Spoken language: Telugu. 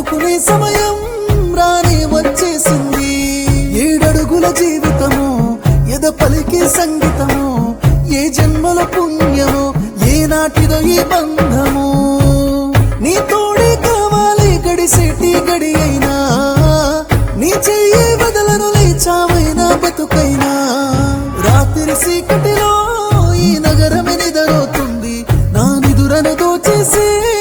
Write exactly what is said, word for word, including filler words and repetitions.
అందుకునే సమయం రానే వచ్చేసింది. ఏడడుగుల జీవితము ఎద పలికే సంగీతము, ఏ జన్మల పుణ్యమో ఏనాటిదో ఈ బంధము. నీ తోడే కావాలి గడిసేటి గడి అయినా, నీ చెయ్యి వదలను లేచావైనా బతుకైనా. రాత్రి చీకటిలో ఈ నగరమే నిదరోతుంది, నా నిదురను దోచేసే